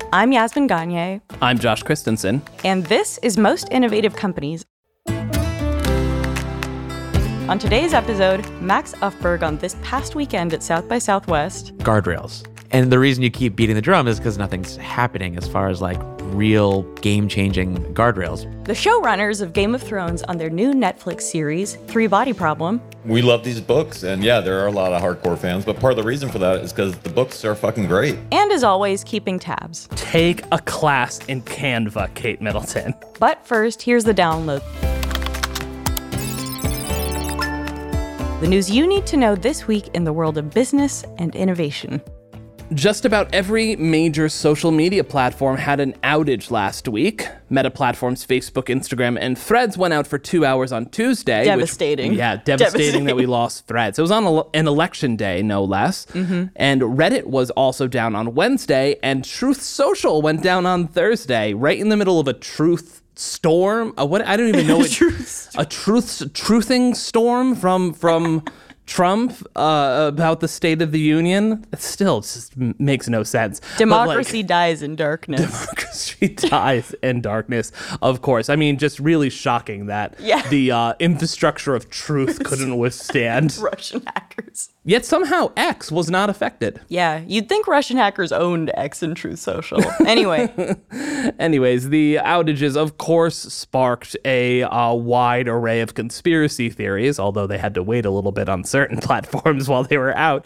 I'm Yasmin Gagne. I'm Josh Christensen. And this is Most Innovative Companies. On today's episode, Max Ufberg on this past weekend at South by Southwest. Guardrails. And the reason you keep beating the drum is because nothing's happening as far as real game-changing guardrails. The showrunners of Game of Thrones on their new Netflix series, Three Body Problem. We love these books, and yeah, there are a lot of hardcore fans, but part of the reason for that is because the books are fucking great. And as always, keeping tabs. Take a class in Canva, Kate Middleton. But first, here's the download. The news you need to know this week in the world of business and innovation. Just about every major social media platform had an outage last week. Meta platforms Facebook, Instagram, and Threads went out for 2 hours on Tuesday. Devastating. Devastating that we lost Threads. It was on an election day, no less. Mm-hmm. And Reddit was also down on Wednesday, and Truth Social went down on Thursday, right in the middle of a truth storm. What? I don't even know what. Truthing storm from Trump about the State of the Union. It still just makes no sense. Democracy dies in darkness. Democracy dies in darkness, of course. I mean, just really shocking that the infrastructure of truth couldn't withstand Russian hackers. Yet somehow X was not affected. Yeah, you'd think Russian hackers owned X and Truth Social. Anyways, the outages, of course, sparked a wide array of conspiracy theories, although they had to wait a little bit on certain platforms while they were out.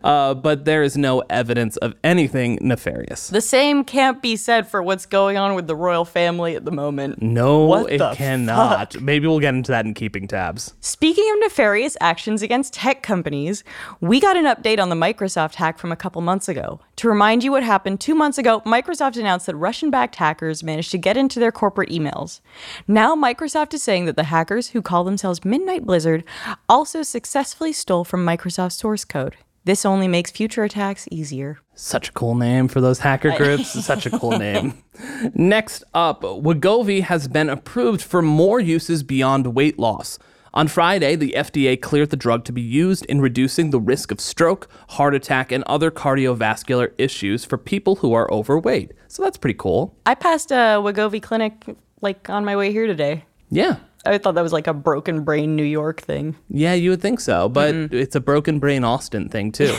But there is no evidence of anything nefarious. The same can't be said for what's going on with the royal family at the moment. No, it cannot. Fuck? Maybe we'll get into that in Keeping Tabs. Speaking of nefarious actions against tech companies, we got an update on the Microsoft hack from a couple months ago. To remind you what happened, 2 months ago, Microsoft announced that Russian-backed hackers managed to get into their corporate emails. Now Microsoft is saying that the hackers, who call themselves Midnight Blizzard, also successfully stole from Microsoft's source code. This only makes future attacks easier. Such a cool name for those hacker groups. Such a cool name. Next up, Wegovy has been approved for more uses beyond weight loss. On Friday, the FDA cleared the drug to be used in reducing the risk of stroke, heart attack, and other cardiovascular issues for people who are overweight. So that's pretty cool. I passed a Wegovy clinic on my way here today. Yeah. I thought that was a Broken Brain New York thing. Yeah, you would think so, but It's a Broken Brain Austin thing too.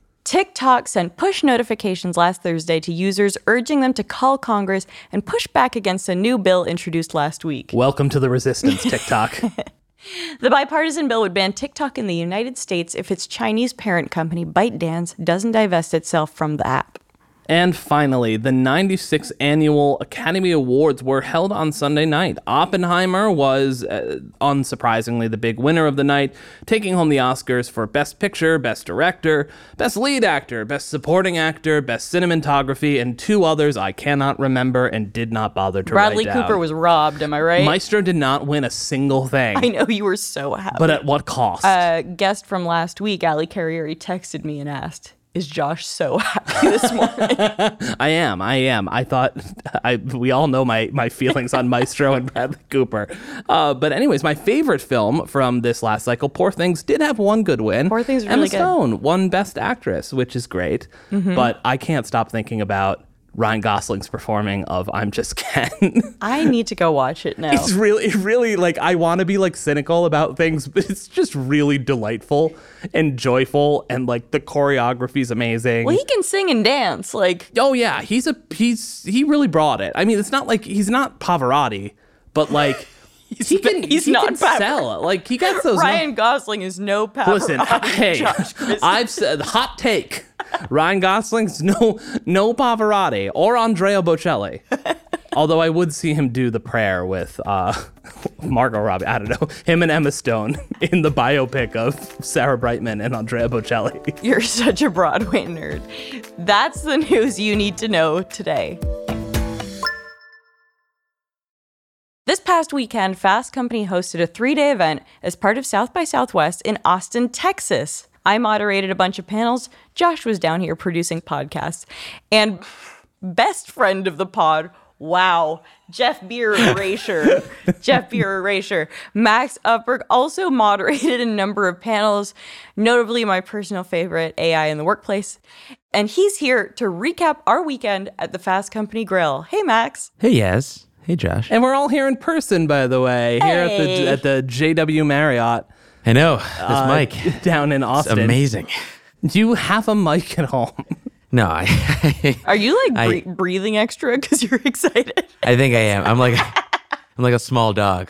TikTok sent push notifications last Thursday to users urging them to call Congress and push back against a new bill introduced last week. Welcome to the resistance, TikTok. The bipartisan bill would ban TikTok in the United States if its Chinese parent company, ByteDance, doesn't divest itself from the app. And finally, the 96th Annual Academy Awards were held on Sunday night. Oppenheimer was, unsurprisingly, the big winner of the night, taking home the Oscars for Best Picture, Best Director, Best Lead Actor, Best Supporting Actor, Best Cinematography, and 2 others I cannot remember and did not bother to write down. Bradley Cooper was robbed, am I right? Maestro did not win a single thing. I know, you were so happy. But at what cost? A guest from last week, Ali Carrieri, texted me and asked, "Is Josh so happy this morning?" I am. I thought, we all know my feelings on Maestro and Bradley Cooper. But anyways, my favorite film from this last cycle, Poor Things, did have one good win. Poor Things is Emma really good. Stone won Best Actress, which is great. Mm-hmm. But I can't stop thinking about Ryan Gosling's performing of I'm Just Ken. I need to go watch it now. It's really I want to be cynical about things, but it's just really delightful and joyful, and the choreography's amazing. Well, he can sing and dance. Oh yeah, he really brought it. I mean, it's not he's not Pavarotti, but he can sell. He got those. Ryan Gosling is no Pavarotti. Listen, hey, I've said hot take. Ryan Gosling's no Pavarotti or Andrea Bocelli. Although I would see him do the prayer with Margot Robbie. I don't know, him and Emma Stone in the biopic of Sarah Brightman and Andrea Bocelli. You're such a Broadway nerd. That's the news you need to know today. This past weekend, Fast Company hosted a 3-day event as part of South by Southwest in Austin, Texas. I moderated a bunch of panels. Josh was down here producing podcasts. And best friend of the pod, Wow. Jeff Beer erasure. Jeff Beer erasure. Max Upberg also moderated a number of panels, notably my personal favorite, AI in the Workplace. And he's here to recap our weekend at the Fast Company Grill. Hey, Max. Hey, Yaz. Hey, Josh. And we're all here in person, by the way, here Hey. at the JW Marriott. I know. This mic. Down in It's Austin. amazing. Do you have a mic at home? No, Are you like I- breathing extra because you're excited? I think I am. I'm like a small dog.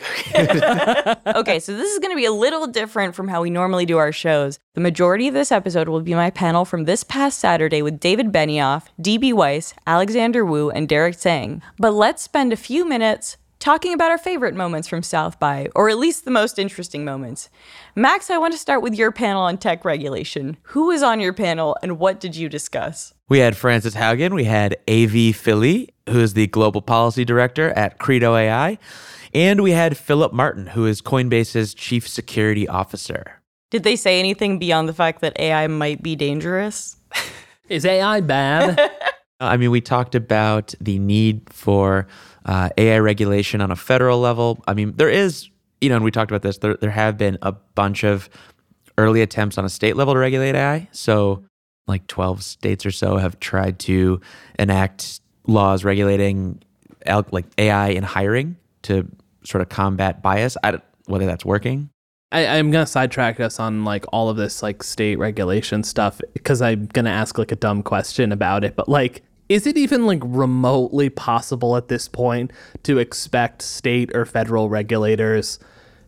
Okay, so this is going to be a little different from how we normally do our shows. The majority of this episode will be my panel from this past Saturday with David Benioff, D.B. Weiss, Alexander Wu, and Derek Tsang. But let's spend a few minutes talking about our favorite moments from South by, or at least the most interesting moments. Max, I want to start with your panel on tech regulation. Who was on your panel and what did you discuss? We had Frances Haugen. We had A.V. Philly, who is the Global Policy Director at Credo AI. And we had Philip Martin, who is Coinbase's Chief Security Officer. Did they say anything beyond the fact that AI might be dangerous? Is AI bad? I mean, we talked about the need for AI regulation on a federal level. I mean, there is, and we talked about this, there have been a bunch of early attempts on a state level to regulate AI. So like 12 states or so have tried to enact laws regulating like AI in hiring to sort of combat bias. I don't whether that's working. I'm going to sidetrack us on like all of this like state regulation stuff because I'm going to ask like a dumb question about it. But like, is it even like remotely possible at this point to expect state or federal regulators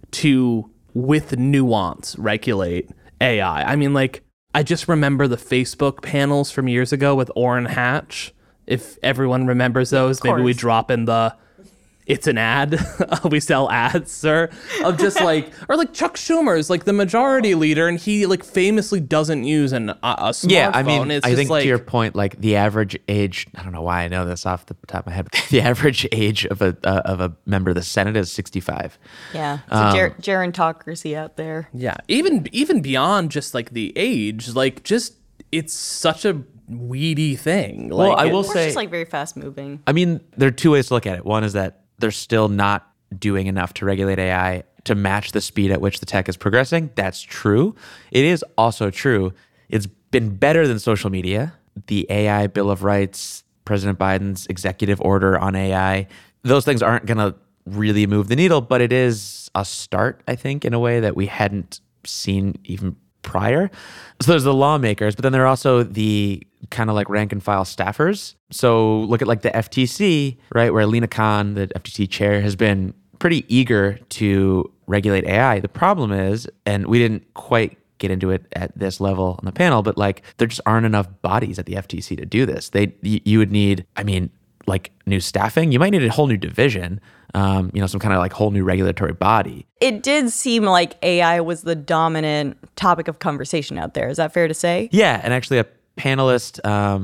to, with nuance, regulate AI? I mean, like, I just remember the Facebook panels from years ago with Orrin Hatch. If everyone remembers those, maybe we course. drop in the it's an ad. We sell ads, sir. Of just like, or like Chuck Schumer is like the majority leader, and he like famously doesn't use a smartphone. Yeah, I mean, it's I just think like, to your point, like the average age, I don't know why I know this off the top of my head, but the average age of a member of the Senate is 65. Yeah, so gerontocracy out there. yeah, even beyond just like the age, like just it's such a weedy thing. Like, Well, I will Or it's say, just like very fast moving. I mean, there are two ways to look at it. One is that they're still not doing enough to regulate AI to match the speed at which the tech is progressing. That's true. It is also true. It's been better than social media. The AI Bill of Rights, President Biden's executive order on AI, those things aren't going to really move the needle, but it is a start, I think, in a way that we hadn't seen even prior. So there's the lawmakers, but then there are also the kind of like rank and file staffers. So look at like the FTC, right, where Lena Khan, the FTC chair, has been pretty eager to regulate AI. The problem is, and we didn't quite get into it at this level on the panel, but like there just aren't enough bodies at the FTC to do this. You would need, I mean, like new staffing. You might need a whole new division, some kind of like whole new regulatory body. It did seem like AI was the dominant topic of conversation out there. Is that fair to say? Yeah, and actually a panelist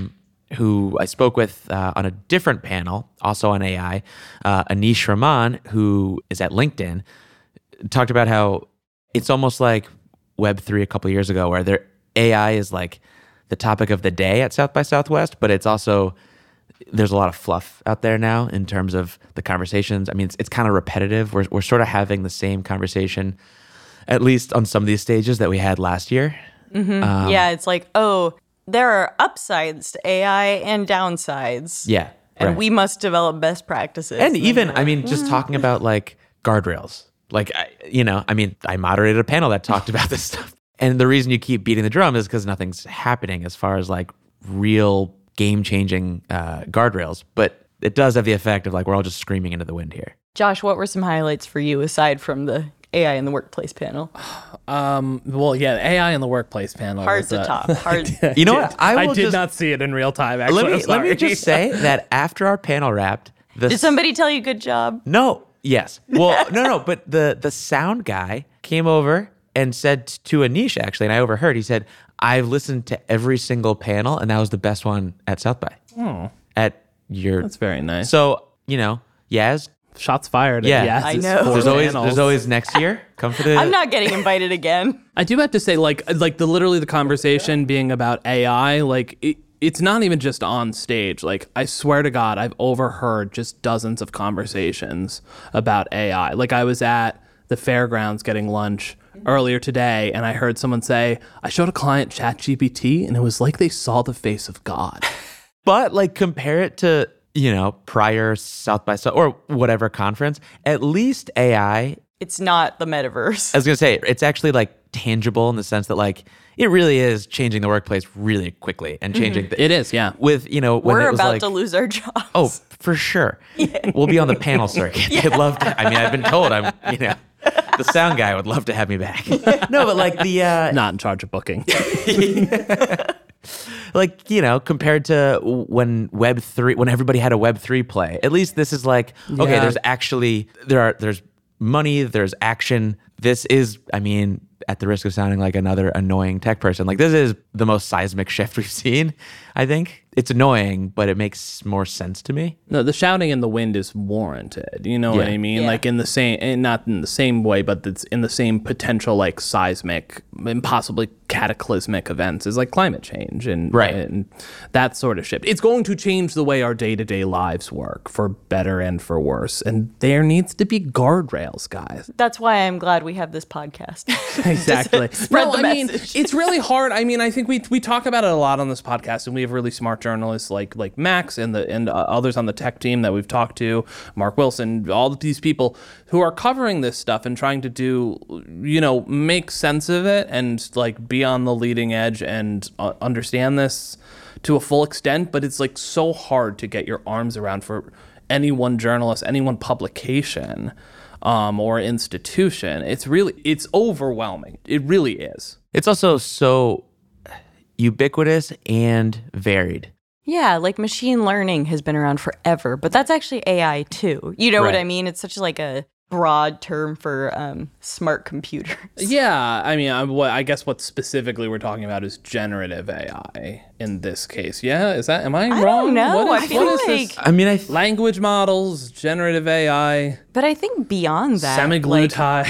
who I spoke with on a different panel, also on AI, Anish Raman, who is at LinkedIn, talked about how it's almost like Web3 a couple of years ago, where AI is like the topic of the day at South by Southwest, but it's also, there's a lot of fluff out there now in terms of the conversations. I mean, it's kind of repetitive. We're sort of having the same conversation, at least on some of these stages that we had last year. Yeah, it's like, oh, there are upsides to AI and downsides. Yeah. And right. we must develop best practices. And even, I mean, just talking about like guardrails. Like, I moderated a panel that talked about this stuff. And the reason you keep beating the drum is because nothing's happening as far as like real game-changing guardrails. But it does have the effect of like we're all just screaming into the wind here. Josh, what were some highlights for you aside from the AI in the workplace panel? well, yeah, AI in the workplace panel. Hard was, to top. Hard. You know what? I did not see it in real time. Actually, Let me just say that after our panel wrapped, Did somebody tell you good job? No. Yes. Well, no. But the sound guy came over and said to Anish, actually, and I overheard, he said, I've listened to every single panel, and that was the best one at South by. Oh, At your. that's very nice. So, Yaz, Shots fired. Yeah. Yes, I it's know. 4 there's panels. always next year. Come for the. I'm not getting invited again. I do have to say, like literally the conversation being about AI, like it's not even just on stage. Like, I swear to God, I've overheard just dozens of conversations about AI. Like, I was at the fairgrounds getting lunch earlier today, and I heard someone say, I showed a client ChatGPT, and it was like they saw the face of God. But like compare it to, prior South by South or whatever conference, at least AI, It's not the metaverse. I was going to say, it's actually like tangible in the sense that like it really is changing the workplace really quickly and changing It is, yeah. with, when We're it was about like, to lose our jobs. oh, for sure. We'll be on the panel circuit. They'd love to. I mean, I've been told the sound guy would love to have me back. No, but like Not in charge of booking. like, compared to when Web3, when everybody had a Web3 play, at least this is like, okay, Yeah. there's money, there's action. This is, I mean, at the risk of sounding like another annoying tech person, like this is the most seismic shift we've seen, I think. It's annoying, but it makes more sense to me. No, the shouting in the wind is warranted. You know what Yeah. I mean? Yeah. Like in the same, and not in the same way, but it's in the same potential like seismic and possibly cataclysmic events as like climate change and that sort of shift. It's going to change the way our day-to-day lives work for better and for worse. And there needs to be guardrails, guys. That's why I'm glad we have this podcast. Exactly. Spread the I mean, message. it's really hard. I mean, I think we talk about it a lot on this podcast, and we have really smart journalists like Max and others on the tech team that we've talked to, Mark Wilson, all of these people who are covering this stuff and trying to do, make sense of it and like be on the leading edge and understand this to a full extent. But it's like so hard to get your arms around for any one journalist, any one publication. Or institution. It's overwhelming. It really is. It's also so ubiquitous and varied. Yeah, like machine learning has been around forever, but that's actually AI too. You know what Right. I mean? It's such like a broad term for smart computers. Yeah, I mean, I guess what specifically we're talking about is generative AI in this case. Yeah, am I wrong? don't know. What I is feel this? like- I mean, Language models, generative AI, But I think beyond that, semaglutide.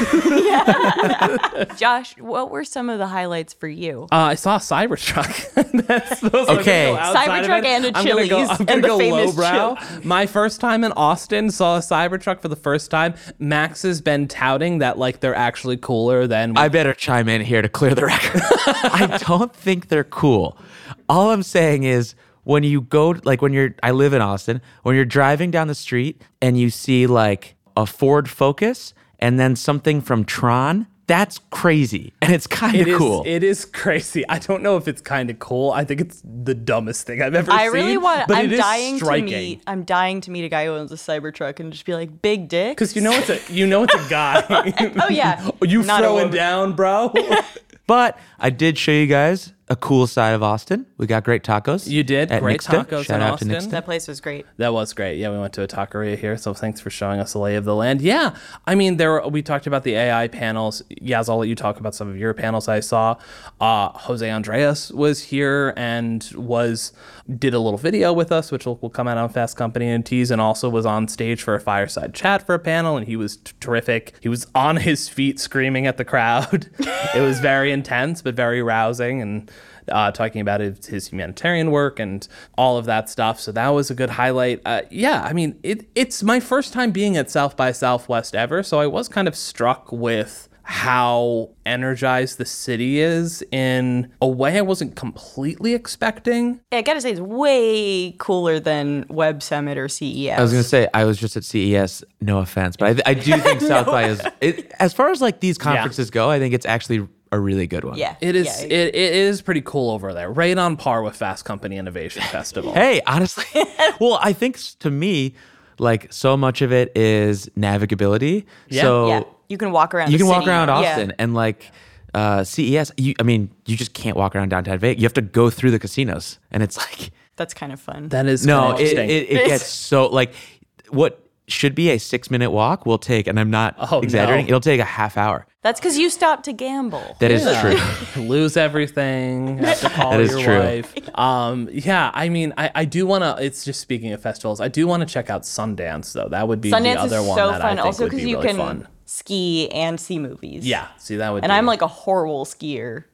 Josh, what were some of the highlights for you? I saw a Cybertruck. That's those are Okay. gonna go outside of Cybertruck it. and a I'm gonna go, Chili's I'm gonna and the go famous lowbrow. My first time in Austin, saw a Cybertruck for the first time. Max has been touting that like they're actually cooler than. I better chime in here to clear the record. I don't think they're cool. All I'm saying is when you go, like I live in Austin, when you're driving down the street and you see like a Ford Focus and then something from Tron, that's crazy. And it's kind of cool. It is crazy. I don't know if it's kind of cool. I think it's the dumbest thing I've ever I seen. really want. But I'm it is dying striking. to meet. I'm dying to meet a guy who owns a Cybertruck and just be like, big dick. Because it's a guy. Oh yeah. You Not a throwing woman. down, bro? But I did show you guys a cool side of Austin. We got great tacos. You did. at Great Nixta. tacos Shout in out Austin. to Nixta. That place was great. That was great. Yeah, we went to a taqueria here, so thanks for showing us the lay of the land. Yeah, I mean, we talked about the AI panels. Yaz, I'll let you talk about some of your panels I saw. Jose Andreas was here and did a little video with us, which will come out on Fast Company and Tease, and also was on stage for a fireside chat for a panel, and he was terrific. He was on his feet screaming at the crowd. It was very intense, but very rousing, and talking about his humanitarian work and all of that stuff. So that was a good highlight. Yeah, I mean, it's my first time being at South by Southwest ever, so I was kind of struck with how energized the city is in a way I wasn't completely expecting. Yeah, I gotta say, it's way cooler than Web Summit or CES. I was going to say, I was just at CES, no offense, but I do think South by is, as far as like these conferences go, I think it's actually a really good one. Yeah. It is Yeah. it is pretty cool over there, right on par with Fast Company Innovation Festival. Hey, honestly, well, I think to me, like so much of it is navigability. Yeah. So Yeah. You can walk around. you the can walk city. around Yeah. Austin and like CES. You just can't walk around downtown Vegas. You have to go through the casinos, and it's like That's kind of fun. That is no, kinda interesting. it gets so like what should be a 6-minute walk will take, and I'm not exaggerating. no. It'll take a half hour. That's because you stopped to gamble. That is true. Lose everything, have to call That is your true. wife. Yeah, I mean, I do want to, it's just speaking of festivals, I do want to check out Sundance, though. That would be the Sundance other is one so that fun. I think Also would be because you really can fun. ski and see movies. Yeah, see, that would And be... I'm like a horrible skier.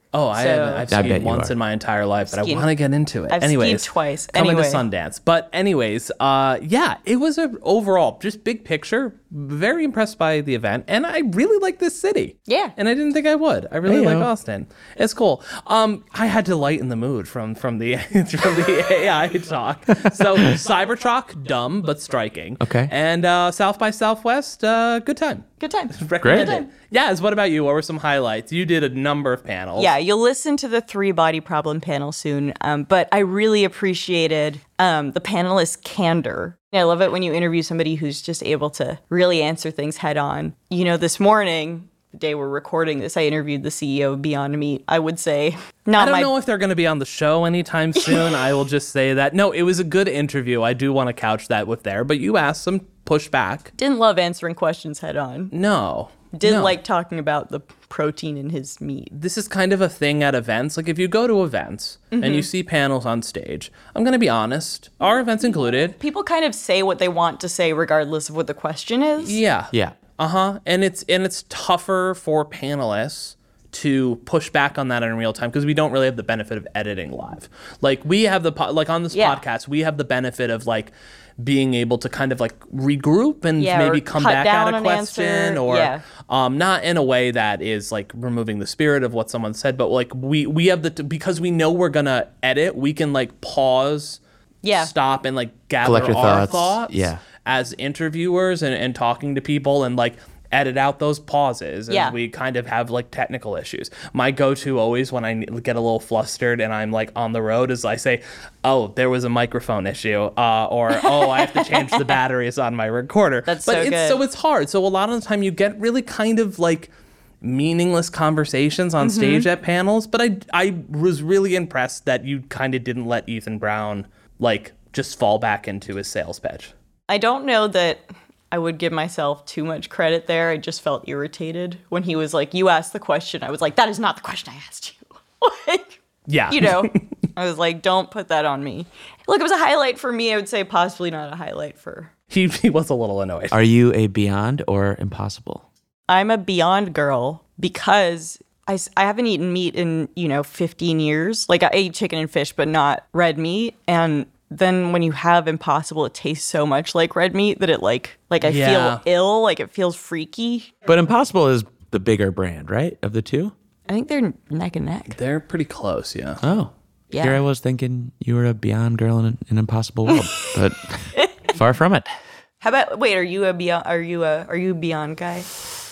Oh, I've I bet skied you once are. in my entire life, but I Skiing. want to get into it. I've anyways, skied twice. Coming to Anyway. Sundance. But anyways, yeah, it was a overall, just big picture, very impressed by the event. And I really like this city. Yeah. And I didn't think I would. I really like Heyo. Austin. It's cool. I had to lighten the mood from the from the AI talk. So Cybertruck, dumb but striking. Okay. And South by Southwest, good time. Good time. Recommend Great. it. Yaz, what about you? What were some highlights? You did a number of panels. Yeah, you'll listen to the 3 body problem panel soon. But I really appreciated the panelist's candor. I love it when you interview somebody who's just able to really answer things head on. You know, this morning, the day we're recording this, I interviewed the CEO of Beyond Meat. I would say not I don't my know if they're going to be on the show anytime soon. I will just say that. No, it was a good interview. I do want to couch that with there, but you asked some pushback. didn't love answering questions head on. No. Didn't No. like talking about the protein in his meat. This is kind of a thing at events. Like if you go to events and Mm-hmm. you see panels on stage, I'm going to be honest, our events included. People kind of say what they want to say regardless of what the question is. Yeah. Yeah. And it's tougher for panelists to push back on that in real time because we don't really have the benefit of editing live. Like we have like on this Yeah. podcast, we have the benefit of like being able to kind of like regroup and Yeah, maybe or come cut back down at a an question answer. or Yeah. not in a way that is like removing the spirit of what someone said, but like we have because we know we're gonna edit, we can like pause, Yeah. stop and like gather Collect your our thoughts. Yeah. as interviewers and talking to people and like edit out those pauses as Yeah. we kind of have like technical issues. My go-to always when I get a little flustered and I'm like on the road is I say, oh, there was a microphone issue or oh, I have to change the batteries on my recorder. That's but so it's good. so it's hard. So a lot of the time you get really kind of like meaningless conversations on stage at panels, but I was really impressed that you kind of didn't let Ethan Brown like just fall back into his sales pitch. I don't know that I would give myself too much credit there. I just felt irritated when he was like, you asked the question. I was like, that is not the question I asked you. Like, Yeah. you know, I was like, don't put that on me. Look, it was a highlight for me. I would say possibly not a highlight for... He was a little annoyed. Are you a Beyond or Impossible? I'm a Beyond girl because I haven't eaten meat in, 15 years. Like I ate chicken and fish, but not red meat. And then when you have Impossible, it tastes so much like red meat that it like I Yeah. feel ill, like it feels freaky. But Impossible is the bigger brand, right? Of the two? I think they're neck and neck. They're pretty close, yeah. Oh. Yeah. Here I was thinking you were a Beyond girl in an impossible world, but far from it. How about wait? Are you a Beyond? Are you a Beyond guy?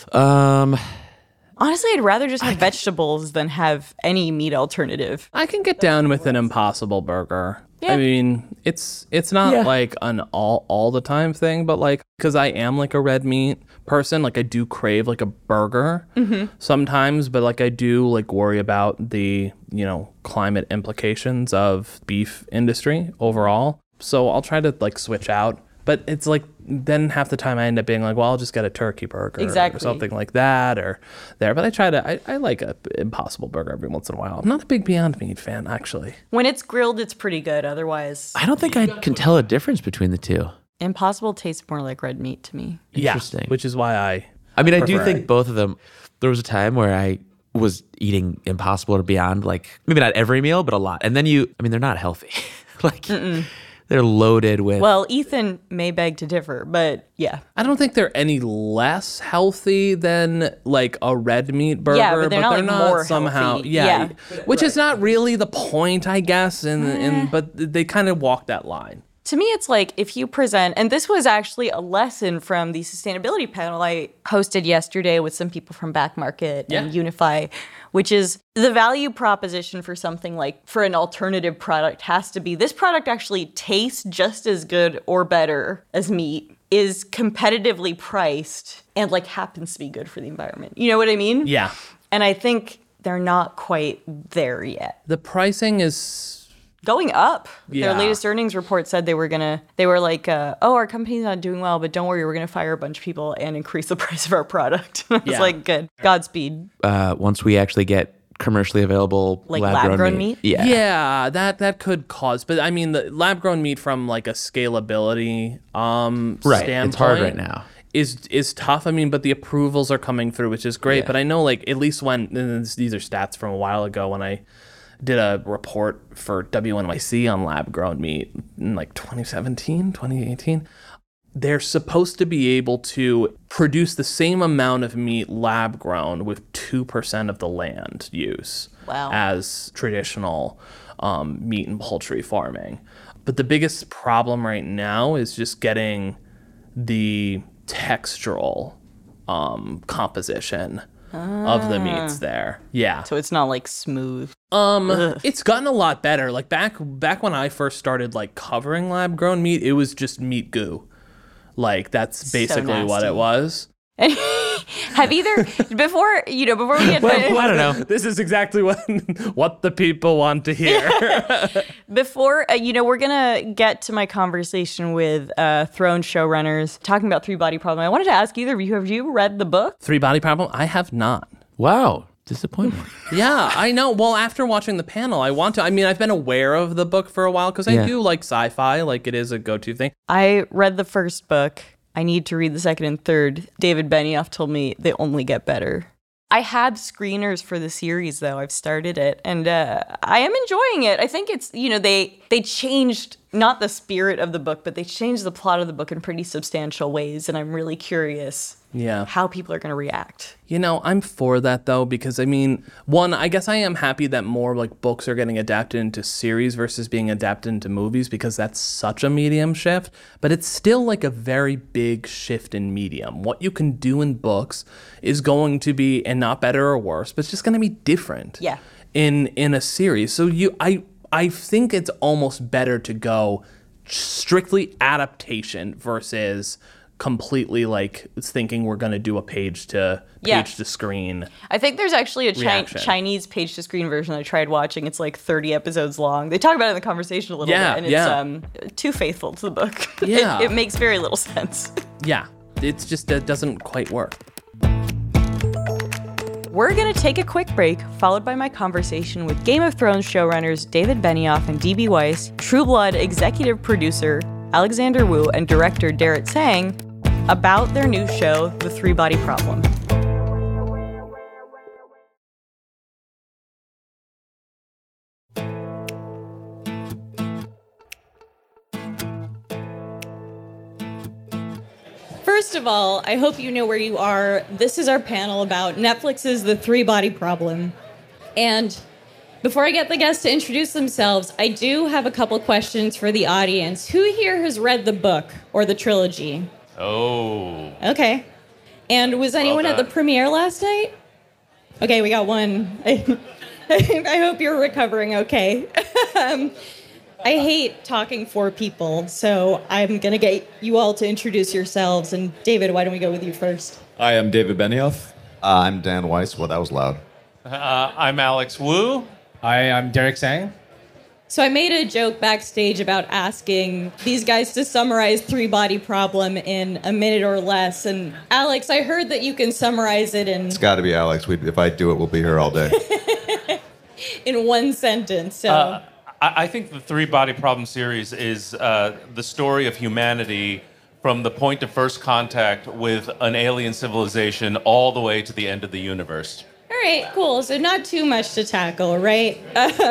Honestly, I'd rather just have vegetables than have any meat alternative. I can get down with an Impossible Burger. Yeah. I mean, it's not Yeah. like an all the time thing, but like because I am like a red meat person, like I do crave like a burger sometimes, but like I do like worry about the climate implications of beef industry overall. So I'll try to like switch out. But it's like then half the time I end up being like, well, I'll just get a turkey burger Exactly. or something like that or there. But I like a Impossible Burger every once in a while. I'm not a big Beyond Meat fan, actually. When it's grilled, it's pretty good. Otherwise, I don't think I can tell a difference between the two. Impossible tastes more like red meat to me. Interesting. Yeah, which is why I mean, I do prefer think it. both of them. There was a time where I was eating Impossible or Beyond, like maybe not every meal, but a lot. And then they're not healthy. Like they're loaded with. Well, Ethan may beg to differ, but yeah. I don't think they're any less healthy than like a red meat burger, Yeah, but they're not, like, more somehow healthy. yeah, Yeah. which is not really the point, I guess. But they kind of walk that line. To me, it's like if you present, and this was actually a lesson from the sustainability panel I hosted yesterday with some people from Back Market and Unify, which is the value proposition for something like for an alternative product has to be this product actually tastes just as good or better as meat, is competitively priced, and like happens to be good for the environment. You know what I mean? Yeah, And I think they're not quite there yet. the pricing is. Going up. Yeah. Their latest earnings report said they were like, our company's not doing well, but don't worry, we're going to fire a bunch of people and increase the price of our product. I was Yeah. like, good. Godspeed. Once we actually get commercially available Like lab-grown lab-grown meat? Yeah. Yeah, that could cause, but I mean, the lab grown meat from like a scalability Right. standpoint. It's hard right now. is tough. I mean, but the approvals are coming through, which is great. Yeah. But I know, like, at least these are stats from a while ago when I did a report for WNYC on lab-grown meat in, like, 2017, 2018. They're supposed to be able to produce the same amount of meat lab-grown with 2% of the land use as traditional meat and poultry farming. But the biggest problem right now is just getting the textural composition of the meats there. Yeah. So it's not like smooth. It's gotten a lot better. Like back when I first started like covering lab grown meat, it was just meat goo. Like that's basically what it was. Have either before we get Well, I don't know. This is exactly what the people want to hear. before we're gonna get to my conversation with Throne showrunners talking about Three Body Problem. I wanted to ask either of you, have you read the book? Three Body Problem? I have not. Wow. Disappointment. Yeah, I know. Well, after watching the panel, I've been aware of the book for a while because I do like sci-fi. Like it is a go-to thing. I read the first book. I need to read the second and third. David Benioff told me they only get better. I had screeners for the series, though. I've started it, and I am enjoying it. I think it's, they changed, not the spirit of the book, but they changed the plot of the book in pretty substantial ways, and I'm really curious how people are going to react. I'm for that, though, because, one, I guess I am happy that more, like, books are getting adapted into series versus being adapted into movies, because that's such a medium shift, but it's still, like, a very big shift in medium. What you can do in books is going to be, and not better or worse, but it's just going to be different in a series. So I think it's almost better to go strictly adaptation versus completely like thinking we're going to do a page to screen. I think there's actually a Chinese page to screen version I tried watching. It's like 30 episodes long. They talk about it in the conversation a little bit, and it's too faithful to the book. Yeah. It makes very little sense. Yeah, it's just it doesn't quite work. We're going to take a quick break, followed by my conversation with Game of Thrones showrunners David Benioff and D.B. Weiss, True Blood executive producer Alexander Wu, and director Darren Sang about their new show, The Three Body Problem. First of all, I hope you know where you are. This is our panel about Netflix's The Three Body Problem. And before I get the guests to introduce themselves, I do have a couple questions for the audience. Who here has read the book or the trilogy? Oh. Okay. And was anyone at the premiere last night? Okay, we got one. I hope you're recovering okay. I hate talking for people, so I'm going to get you all to introduce yourselves. And David, why don't we go with you first? Hi, I'm David Benioff. I'm Dan Weiss. Well, that was loud. I'm Alex Wu. Hi, I'm Derek Sang. So I made a joke backstage about asking these guys to summarize Three Body Problem in a minute or less. And Alex, I heard that you can summarize it in... It's got to be Alex. If I do it, we'll be here all day. in one sentence. So I think the Three Body Problem series is the story of humanity from the point of first contact with an alien civilization all the way to the end of the universe. All right, cool. So not too much to tackle, right?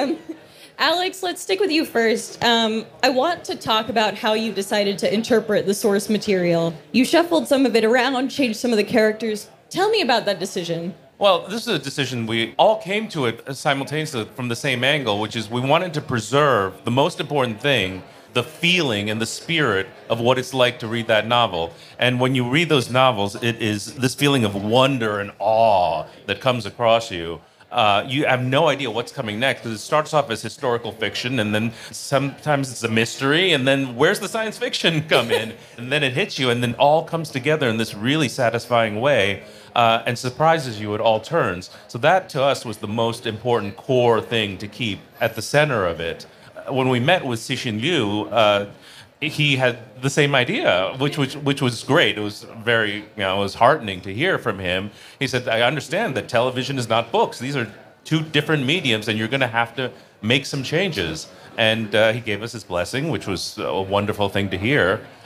Alex, let's stick with you first. I want to talk about how you decided to interpret the source material. You shuffled some of it around, changed some of the characters. Tell me about that decision. Well, this is a decision we all came to it simultaneously from the same angle, which is we wanted to preserve the most important thing, the feeling and the spirit of what it's like to read that novel. And when you read those novels, it is this feeling of wonder and awe that comes across you. You have no idea what's coming next because it starts off as historical fiction, and then sometimes it's a mystery, and then where's the science fiction come in? And then it hits you, and then all comes together in this really satisfying way and surprises you at all turns. So that, to us, was the most important core thing to keep at the center of it. When we met with Cixin Liu, he had the same idea, which was great. It was very, it was heartening to hear from him. He said, I understand that television is not books. These are two different mediums, and you're going to have to make some changes. And he gave us his blessing, which was a wonderful thing to hear. But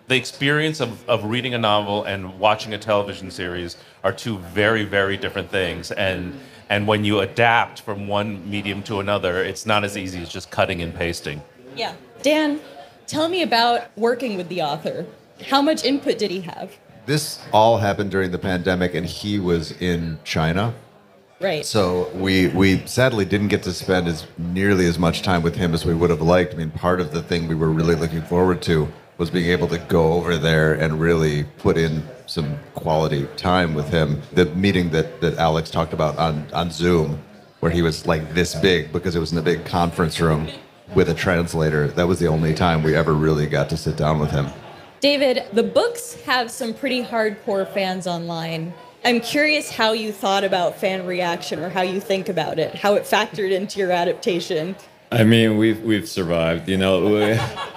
The experience of reading a novel and watching a television series are two very, very different things. And when you adapt from one medium to another, it's not as easy as just cutting and pasting. Yeah. Dan, tell me about working with the author. How much input did he have? This all happened during the pandemic, and he was in China. Right. So we sadly didn't get to spend nearly as much time with him as we would have liked. I mean, part of the thing we were really looking forward to was being able to go over there and really put in some quality time with him. The meeting that Alex talked about on Zoom, where he was like this big because it was in a big conference room with a translator, that was the only time we ever really got to sit down with him. David, the books have some pretty hardcore fans online. I'm curious how you thought about fan reaction or how you think about it, how it factored into your adaptation. I mean, we've survived. You know,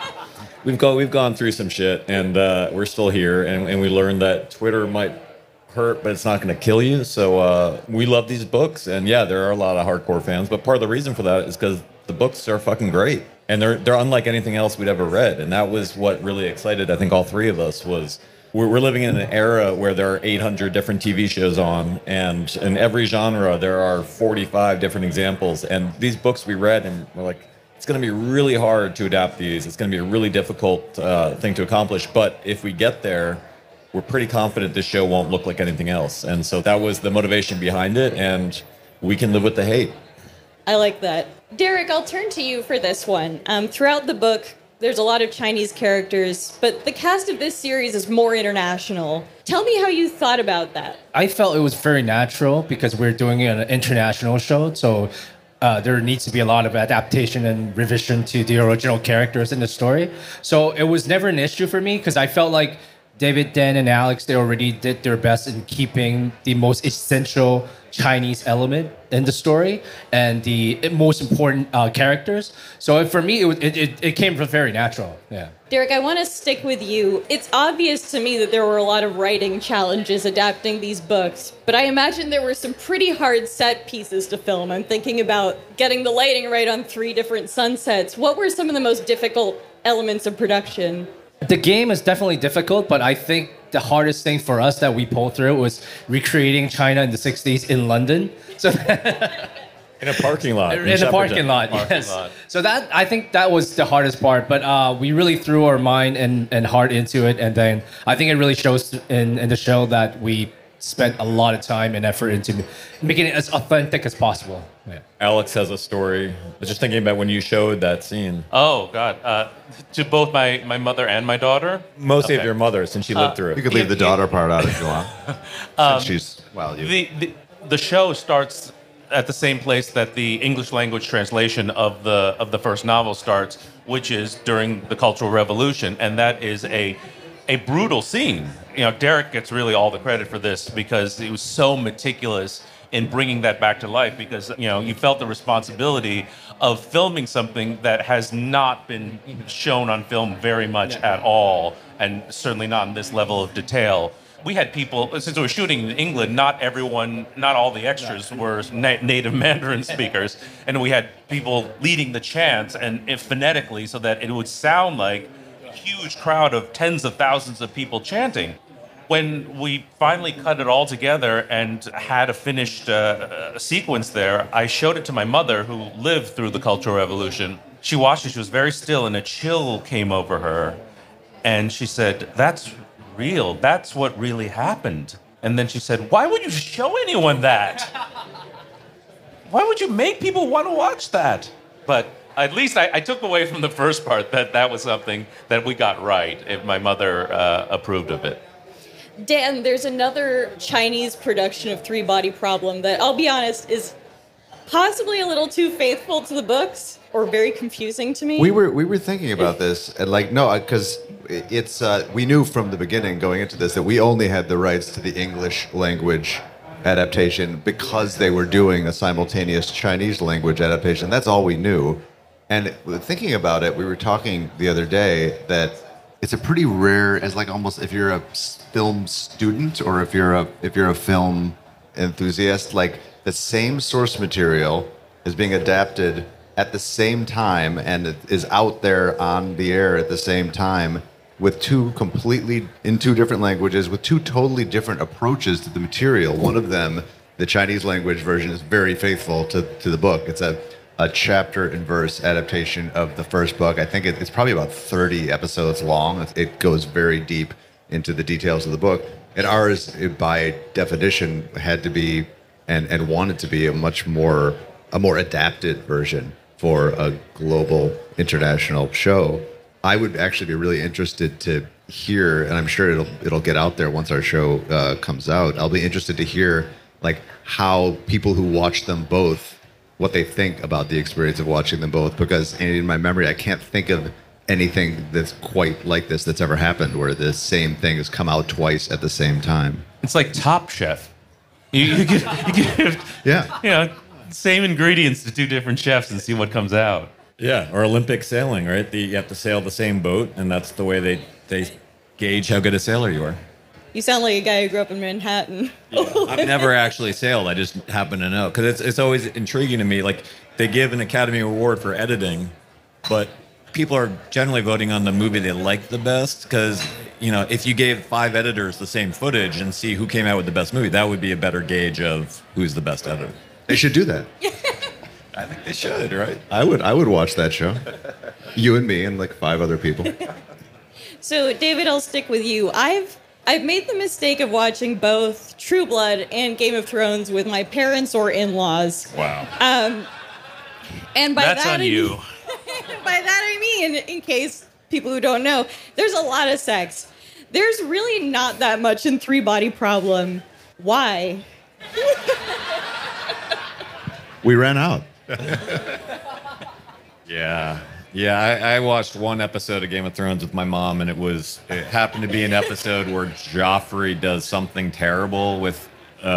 we've gone through some shit, and we're still here. And we learned that Twitter might hurt, but it's not going to kill you. So we love these books, and yeah, there are a lot of hardcore fans. But part of the reason for that is because the books are fucking great, and they're unlike anything else we'd ever read. And that was what really excited, I think, all three of us was. We're living in an era where there are 800 different TV shows on, and in every genre there are 45 different examples. And these books we read, and we're like, it's going to be really hard to adapt these. It's going to be a really difficult thing to accomplish. But if we get there, we're pretty confident this show won't look like anything else. And so that was the motivation behind it, and we can live with the hate. I like that. Derek, I'll turn to you for this one. Throughout the book, there's a lot of Chinese characters, but the cast of this series is more international. Tell me how you thought about that. I felt it was very natural because we're doing an international show, so there needs to be a lot of adaptation and revision to the original characters in the story. So it was never an issue for me because I felt like David, Dan, and Alex, they already did their best in keeping the most essential Chinese element in the story and the most important characters. So for me, it came very natural. Yeah. Derek, I want to stick with you. It's obvious to me that there were a lot of writing challenges adapting these books, but I imagine there were some pretty hard set pieces to film. I'm thinking about getting the lighting right on 3 different sunsets. What were some of the most difficult elements of production? The game is definitely difficult, but I think the hardest thing for us that we pulled through was recreating China in the 60s in London. So In a parking lot. in a parking lot, yes. So that I think that was the hardest part, but we really threw our mind and heart into it, and then I think it really shows in the show that we spent a lot of time and effort into making it as authentic as possible. Yeah. Alex has a story. I was just thinking about when you showed that scene. Oh, God. To both my mother and my daughter? Mostly of your mother, since she lived through it. You could leave the daughter part out if you want. Since she's, well, you. The show starts at the same place that the English language translation of the first novel starts, which is during the Cultural Revolution, and that is a brutal scene. You know, Derek gets really all the credit for this because he was so meticulous in bringing that back to life, because you felt the responsibility of filming something that has not been shown on film very much at all, and certainly not in this level of detail. We had people, since we were shooting in England, not all the extras were native Mandarin speakers, and we had people leading the chants and phonetically so that it would sound like a huge crowd of tens of thousands of people chanting. When we finally cut it all together and had a finished sequence there, I showed it to my mother, who lived through the Cultural Revolution. She watched it, she was very still, and a chill came over her. And she said, "That's real, that's what really happened." And then she said, "Why would you show anyone that? Why would you make people want to watch that?" But at least I took away from the first part that was something that we got right, if my mother approved of it. Dan, there's another Chinese production of Three Body Problem that, I'll be honest, is possibly a little too faithful to the books or very confusing to me. We were thinking about this, and because it's we knew from the beginning going into this that we only had the rights to the English language adaptation because they were doing a simultaneous Chinese language adaptation. That's all we knew. And thinking about it, we were talking the other day that it's a pretty rare, it's like almost if you're a film student or if you're a film enthusiast, like the same source material is being adapted at the same time and it is out there on the air at the same time. with in two different languages, with two totally different approaches to the material. One of them, the Chinese language version, is very faithful to the book. It's a chapter and verse adaptation of the first book. I think it's probably about 30 episodes long. It goes very deep into the details of the book. And ours, by definition, had to be and wanted to be a more adapted version for a global international show. I would actually be really interested to hear, and I'm sure it'll get out there once our show comes out. I'll be interested to hear like how people who watch them both, what they think about the experience of watching them both, because in my memory I can't think of anything that's quite like this that's ever happened, where the same thing has come out twice at the same time. It's like Top Chef. You give Yeah. same ingredients to two different chefs and see what comes out. Yeah, or Olympic sailing, right? You have to sail the same boat, and that's the way they gauge how good a sailor you are. You sound like a guy who grew up in Manhattan. I've never actually sailed. I just happen to know. Because it's always intriguing to me. Like, they give an Academy Award for editing, but people are generally voting on the movie they like the best. Because, if you gave 5 editors the same footage and see who came out with the best movie, that would be a better gauge of who's the best editor. They should do that. I think they should, right? I would watch that show. You and me and like 5 other people. So, David, I'll stick with you. I've made the mistake of watching both True Blood and Game of Thrones with my parents or in-laws. Wow. And by That's that on I you. Mean, by that I mean, in case people who don't know, there's a lot of sex. There's really not that much in Three Body Problem. Why? We ran out. Yeah. Yeah, I watched one episode of Game of Thrones with my mom, and it happened to be an episode where Joffrey does something terrible with,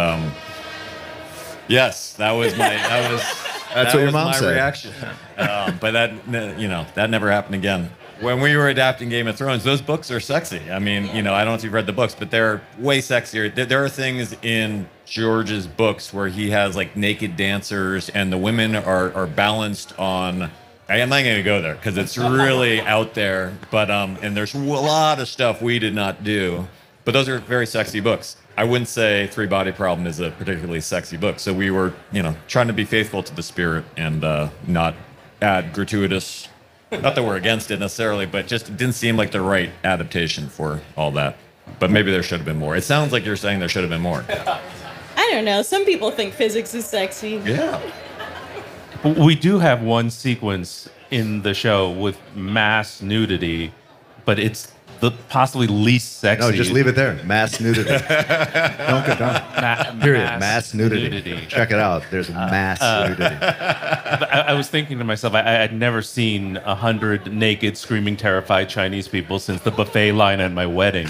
yes, that's what your mom said. Reaction. But that never happened again. When we were adapting Game of Thrones, those books are sexy. I mean, I don't know if you've read the books, but they're way sexier. There are things in George's books where he has like naked dancers, and the women are balanced on. I'm not going to go there because it's really out there. But and there's a lot of stuff we did not do. But those are very sexy books. I wouldn't say Three Body Problem is a particularly sexy book. So we were, trying to be faithful to the spirit and not add gratuitous. Not that we're against it necessarily, but just it didn't seem like the right adaptation for all that. But maybe there should have been more. It sounds like you're saying there should have been more. I don't know. Some people think physics is sexy. Yeah. We do have one sequence in the show with mass nudity, but it's the possibly least sexy. No, just leave it there. Mass nudity. Don't go down. Period. Mass nudity. Check it out. There's mass nudity. I was thinking to myself, I'd never seen 100 naked, screaming, terrified Chinese people since the buffet line at my wedding.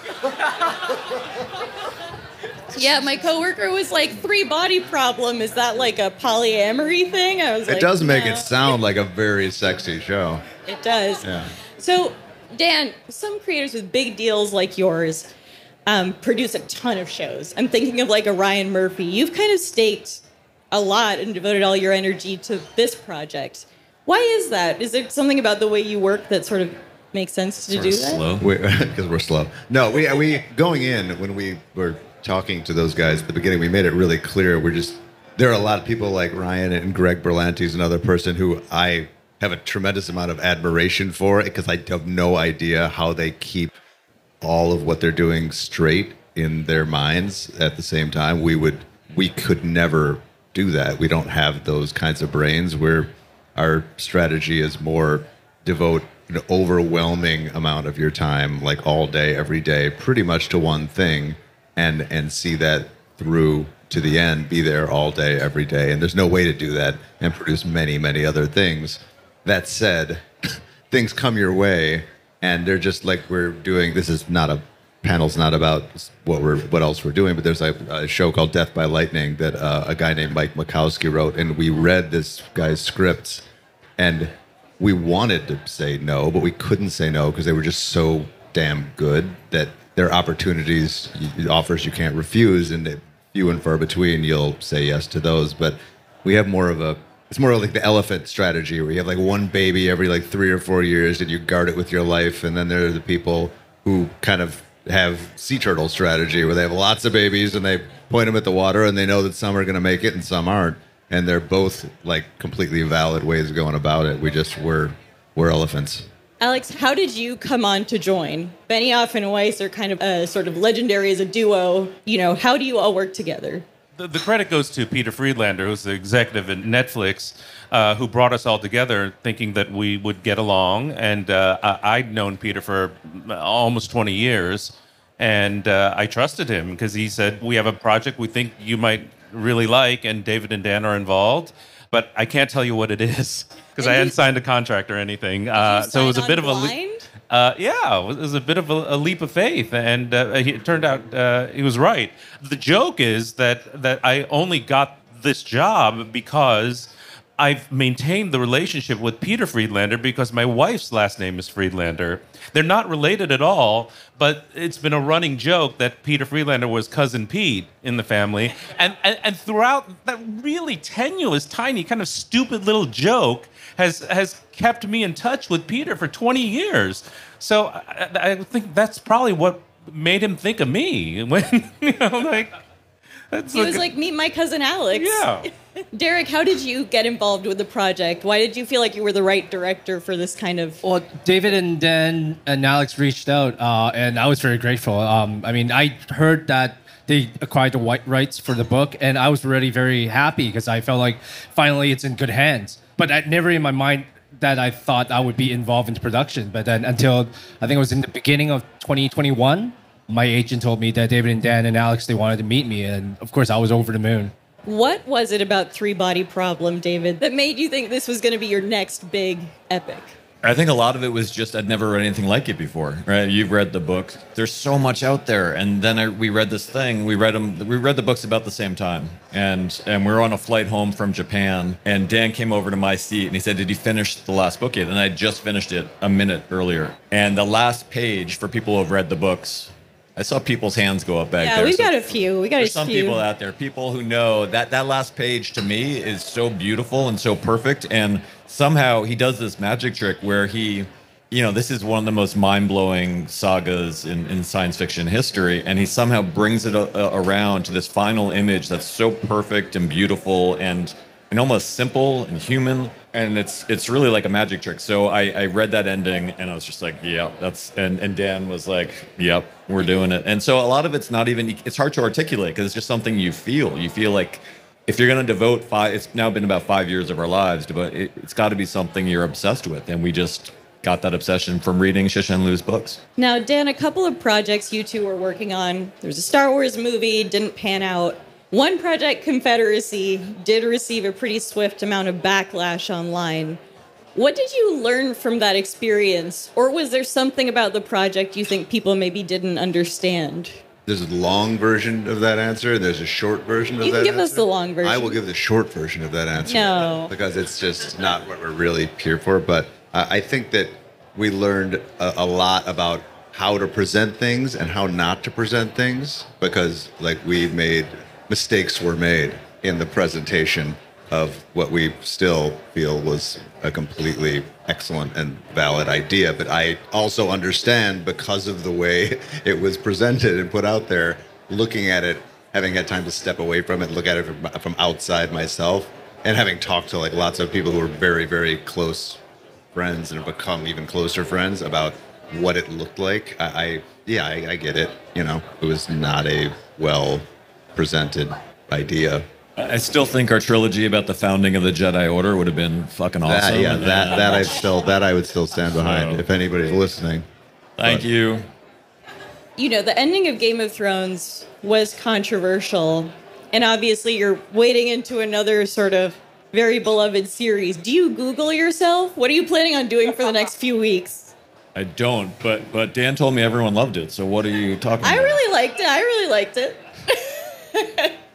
Yeah, my coworker was like, Three Body Problem, is that like a polyamory thing? I was like, It does make no. it sound like a very sexy show. It does. Yeah. So, Dan, some creators with big deals like yours produce a ton of shows. I'm thinking of like a Ryan Murphy. You've kind of staked a lot and devoted all your energy to this project. Why is that? Is there something about the way you work that sort of makes sense to do that? Slow. Because we're slow. No, we going in, when we were talking to those guys at the beginning, we made it really clear. There are a lot of people like Ryan and Greg Berlanti's another person who I have a tremendous amount of admiration for, because I have no idea how they keep all of what they're doing straight in their minds at the same time. We could never do that. We don't have those kinds of brains. Our strategy is more devote an overwhelming amount of your time, like all day, every day, pretty much to one thing, and see that through to the end, be there all day, every day. And there's no way to do that and produce many, many other things. That said, things come your way, and they're just like we're doing. This is not a panel's not about what else we're doing, but there's a show called Death by Lightning that a guy named Mike Makowski wrote, and we read this guy's scripts, and we wanted to say no, but we couldn't say no because they were just so damn good that there are opportunities, offers you can't refuse, and few and far between you'll say yes to those. But we have more of a It's more like the elephant strategy where you have like one baby every like 3 or 4 years and you guard it with your life. And then there are the people who kind of have sea turtle strategy where they have lots of babies and they point them at the water and they know that some are going to make it and some aren't. And they're both like completely valid ways of going about it. We're elephants. Alex, how did you come on to join? Benioff and Weiss are kind of sort of legendary as a duo. You know, how do you all work together? The credit goes to Peter Friedlander, who's the executive at Netflix, who brought us all together thinking that we would get along. And I'd known Peter for almost 20 years, and I trusted him because he said, we have a project we think you might really like, and David and Dan are involved, but I can't tell you what it is because I hadn't signed a contract or anything. So it was a bit of a... it was a bit of a leap of faith, and it turned out he was right. The joke is that I only got this job because I've maintained the relationship with Peter Friedlander because my wife's last name is Friedlander. They're not related at all, but it's been a running joke that Peter Friedlander was cousin Pete in the family, and throughout that really tenuous, tiny, kind of stupid little joke has kept me in touch with Peter for 20 years. So I think that's probably what made him think of me when, He was like, meet my cousin Alex. Yeah. Derek, how did you get involved with the project? Why did you feel like you were the right director for this kind of... Well, David and Dan and Alex reached out, and I was very grateful. I heard that they acquired the rights for the book, and I was already very happy because I felt like finally it's in good hands. But I never in my mind that I thought I would be involved in the production. But then until I think it was in the beginning of 2021, my agent told me that David and Dan and Alex, they wanted to meet me. And of course, I was over the moon. What was it about Three Body Problem, David, that made you think this was going to be your next big epic? I think a lot of it was just I'd never read anything like it before, right? You've read the book. There's so much out there. And then we read this thing. We read the books about the same time. And we were on a flight home from Japan. And Dan came over to my seat and he said, did you finish the last book yet? And I just finished it a minute earlier. And the last page, for people who have read the books, I saw people's hands go up back there. Yeah, we've got a few. There's some people out there, people who know that last page to me is so beautiful and so perfect. And somehow he does this magic trick where this is one of the most mind-blowing sagas in science fiction history. And he somehow brings it around to this final image that's so perfect and beautiful and almost simple and human. And it's really like a magic trick. So I read that ending and I was just like, yeah, and Dan was like, yep, we're doing it. And so a lot of it's not even, it's hard to articulate because it's just something you feel. You feel like if you're going to devote it's now been about 5 years of our lives, but it's got to be something you're obsessed with. And we just got that obsession from reading Cixin Liu's books. Now, Dan, a couple of projects you two were working on. There was a Star Wars movie, didn't pan out. One project, Confederacy, did receive a pretty swift amount of backlash online. What did you learn from that experience? Or was there something about the project you think people maybe didn't understand? There's a long version of that answer, and there's a short version of that answer. You can give us the long version. I will give the short version of that answer. No. Because it's just not what we're really here for. But I think that we learned a lot about how to present things and how not to present things. Because, mistakes were made in the presentation of what we still feel was a completely excellent and valid idea. But I also understand, because of the way it was presented and put out there, looking at it, having had time to step away from it, look at it from outside myself, and having talked to lots of people who are very, very close friends and have become even closer friends about what it looked like. I get it. It was not a well-presented idea. I still think our trilogy about the founding of the Jedi Order would have been fucking awesome. That I would still stand behind if anybody's listening. Thank you. The ending of Game of Thrones was controversial, and obviously you're wading into another sort of very beloved series. Do you Google yourself? What are you planning on doing for the next few weeks? I don't, but Dan told me everyone loved it, so what are you talking about? I really liked it.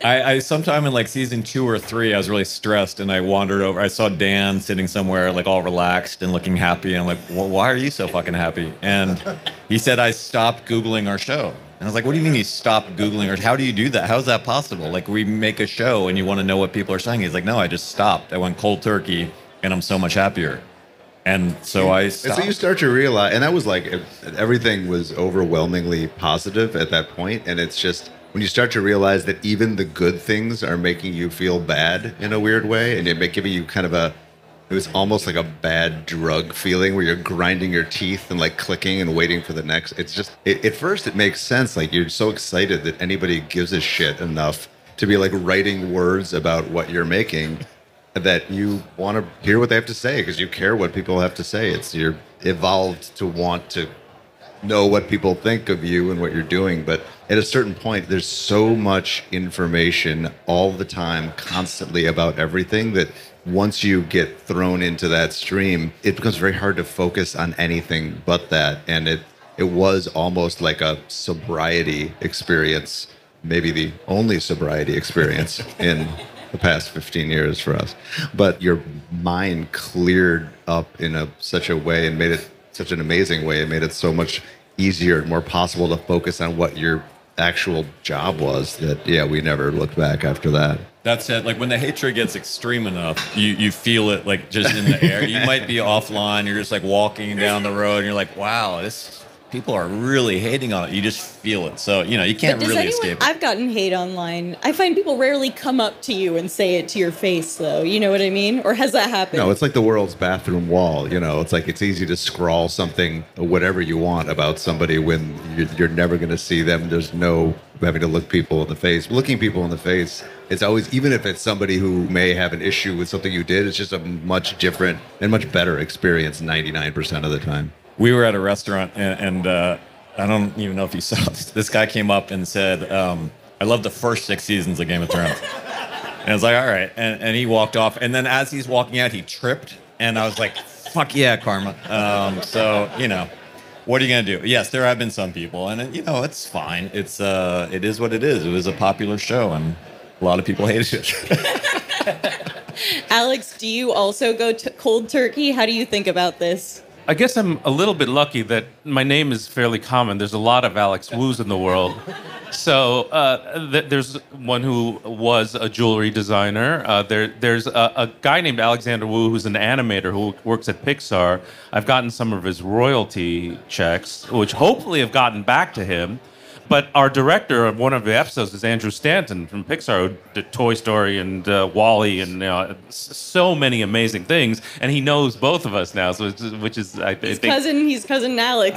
I sometime in like season 2 or 3, I was really stressed and I wandered over. I saw Dan sitting somewhere like all relaxed and looking happy. And I'm like, well, why are you so fucking happy? And he said, I stopped Googling our show. And I was like, what do you mean you stopped Googling our show? How do you do that? How is that possible? Like, we make a show and you want to know what people are saying. He's like, no, I just stopped. I went cold turkey and I'm so much happier. And so I stopped. And so you start to realize, and that was like, everything was overwhelmingly positive at that point. And it's just, when you start to realize that even the good things are making you feel bad in a weird way, and giving you kind of it was almost like a bad drug feeling where you're grinding your teeth and like clicking and waiting for the next. It's just, at first it makes sense. Like, you're so excited that anybody gives a shit enough to be like writing words about what you're making that you want to hear what they have to say because you care what people have to say. You're evolved to want to know what people think of you and what you're doing. But at a certain point, there's so much information all the time, constantly about everything, that once you get thrown into that stream, it becomes very hard to focus on anything but that. And it was almost like a sobriety experience, maybe the only sobriety experience in the past 15 years for us. But your mind cleared up in such a way and made it such an amazing way. It made it so much easier and more possible to focus on what your actual job was that, yeah, we never looked back after that. That's it. Like, when the hatred gets extreme enough, you feel it like just in the air. You might be offline. You're just like walking down the road and you're like, wow, people are really hating on it. You just feel it. So, you can't really escape it. I've gotten hate online. I find people rarely come up to you and say it to your face, though. You know what I mean? Or has that happened? No, it's like the world's bathroom wall. It's like it's easy to scrawl something, whatever you want, about somebody when you're never going to see them. There's no having to look people in the face. Looking people in the face, it's always, even if it's somebody who may have an issue with something you did, it's just a much different and much better experience 99% of the time. We were at a restaurant, and I don't even know if you saw this. This guy came up and said, I love the first 6 seasons of Game of Thrones. And I was like, all right. And he walked off. And then as he's walking out, he tripped. And I was like, fuck yeah, karma. So, what are you going to do? Yes, there have been some people. And, it's fine. It is what it is. It was a popular show, and a lot of people hated it. Alex, do you also go cold turkey? How do you think about this? I guess I'm a little bit lucky that my name is fairly common. There's a lot of Alex Woos in the world. So there's one who was a jewelry designer. There's a guy named Alexander Wu who's an animator who works at Pixar. I've gotten some of his royalty checks, which hopefully have gotten back to him. But our director of one of the episodes is Andrew Stanton from Pixar, who did Toy Story and WALL-E and so many amazing things. And he knows both of us now, so which is I think he's cousin Alex.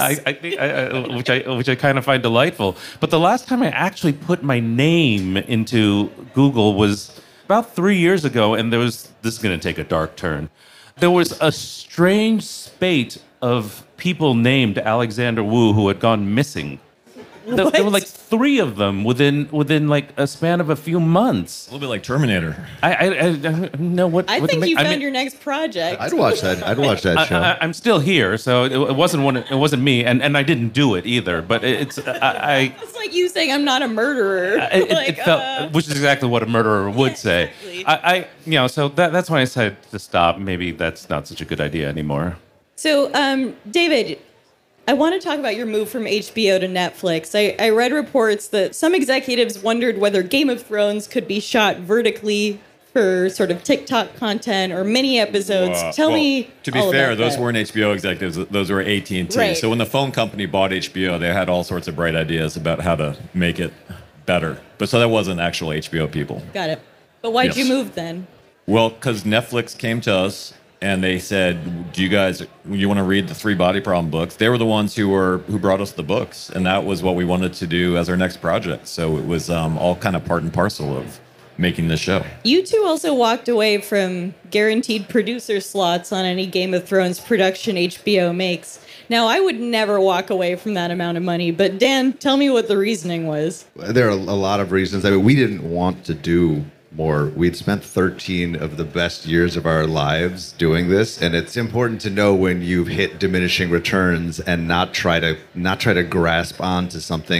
Which I kind of find delightful. But the last time I actually put my name into Google was about 3 years ago, and this is going to take a dark turn. There was a strange spate of people named Alexander Wu who had gone missing. There were like 3 of them within like a span of a few months. A little bit like Terminator. I know what. I think you found your next project. I'd watch that show. I'm still here, so it wasn't me, and I didn't do it either. But it's It's like you saying I'm not a murderer. It felt, which is exactly what a murderer would say. Exactly. So that's why I decided to stop. Maybe that's not such a good idea anymore. So, David, I want to talk about your move from HBO to Netflix. I read reports that some executives wondered whether Game of Thrones could be shot vertically for sort of TikTok content or mini episodes. Tell me. To be fair, those weren't HBO executives; those were AT&T. Right. So when the phone company bought HBO, they had all sorts of bright ideas about how to make it better. But so that wasn't actual HBO people. Got it. But why'd you move then? Well, because Netflix came to us. And they said, "Do you want to read the 3 Body Problem books?" They were the ones who brought us the books, and that was what we wanted to do as our next project. So it was all kind of part and parcel of making this show. You two also walked away from guaranteed producer slots on any Game of Thrones production HBO makes. Now, I would never walk away from that amount of money, but Dan, tell me what the reasoning was. There are a lot of reasons. I mean, we didn't want to do more. We'd spent 13 of the best years of our lives doing this, and it's important to know when you've hit diminishing returns and not try to grasp onto something that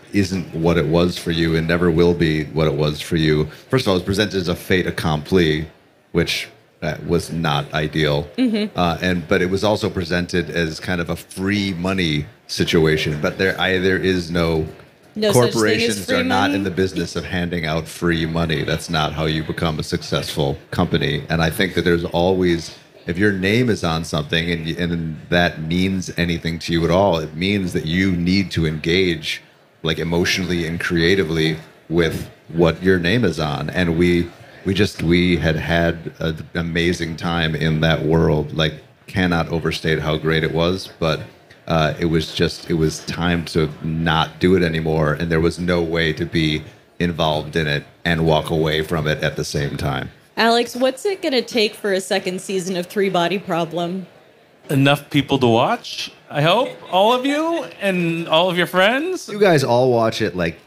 isn't what it was for you and never will be what it was for you. First of all, it was presented as a fait accompli, which was not ideal. But it was also presented as kind of a free money situation. But there is no No such thing as corporations free are not money? in the business of handing out free money. That's not how you become a successful company. And I think that there's always, if your name is on something and that means anything to you at all, it means that you need to engage like emotionally and creatively with what your name is on. And we had an amazing time in that world. Like, cannot overstate how great it was, but it was time to not do it anymore, and there was no way to be involved in it and walk away from it at the same time. Alex, what's it going to take for a second season of Three Body Problem? Enough people to watch, I hope. All of you and all of your friends. You guys all watch it like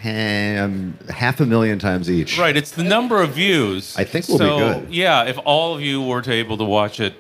500,000 times each. Right, it's the number of views. I think we'll be good. Yeah, if all of you were to able to watch it,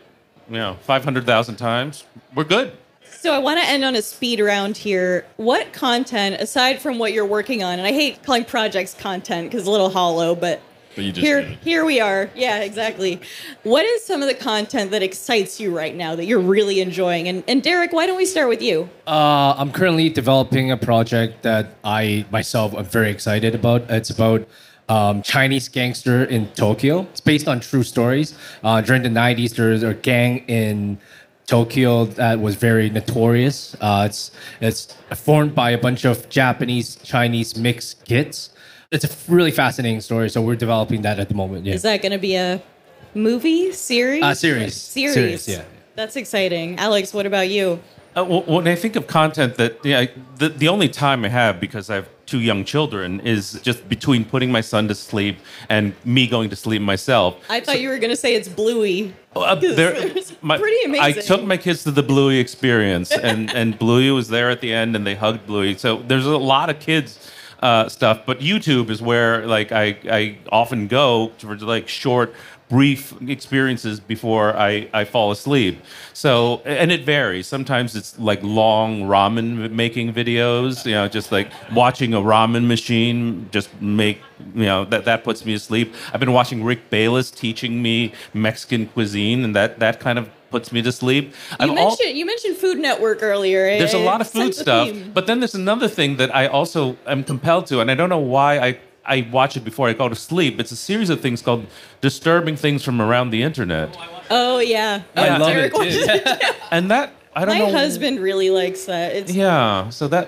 500,000 times, we're good. So I want to end on a speed round here. What content, aside from what you're working on, and I hate calling projects content because it's a little hollow, but you just did. here we are. Yeah, exactly. What is some of the content that excites you right now that you're really enjoying? And Derek, why don't we start with you? I'm currently developing a project that I myself am very excited about. It's about Chinese gangster in Tokyo. It's based on true stories. During the 90s, there was a gang in Tokyo that was very notorious. It's formed by a bunch of Japanese, Chinese mixed kids. It's a really fascinating story, so we're developing that at the moment. Yeah. Is that going to be a movie, series? Series, yeah. That's exciting. Alex, what about you? When I think of content the only time I have, because I have two young children, is just between putting my son to sleep and me going to sleep myself. I thought you were going to say it's Bluey. It's pretty amazing. I took my kids to the Bluey experience, and Bluey was there at the end, and they hugged Bluey. So there's a lot of kids stuff, but YouTube is where I often go for short, brief experiences before I fall asleep. So, and it varies. Sometimes it's long ramen making videos, just watching a ramen machine just make, that puts me to sleep. I've been watching Rick Bayless teaching me Mexican cuisine, and that kind of puts me to sleep. You mentioned Food Network earlier. There's a lot of food stuff, but then there's another thing that I also am compelled to, and I don't know why I watch it before I go to sleep. It's a series of things called Disturbing Things from Around the Internet. Oh, yeah. I love it, Derek too. And that, I don't know. My husband really likes that. It's So that,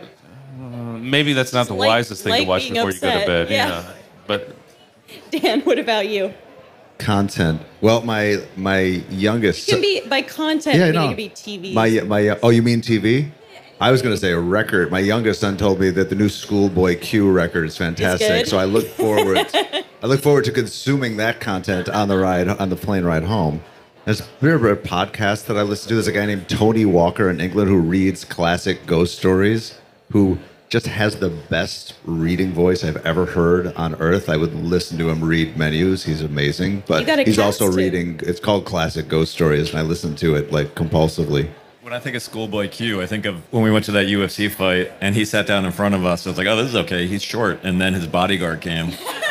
maybe that's not the wisest thing to watch before you go to bed. Yeah. But Dan, what about you? Content. Well, my youngest. It can be by content. Yeah, It no. can be TV. Oh, you mean TV? I was going to say a record. My youngest son told me that the new Schoolboy Q record is fantastic. good? So I look forward. I look forward to consuming that content on the plane ride home. There's a podcast that I listen to. There's a guy named Tony Walker in England who reads classic ghost stories, who just has the best reading voice I've ever heard on earth. I would listen to him read menus. He's amazing. But he's also reading, it's called Classic Ghost Stories, and I listen to it compulsively. When I think of Schoolboy Q, I think of when we went to that UFC fight and he sat down in front of us. I was like, oh, this is okay. He's short. And then his bodyguard came.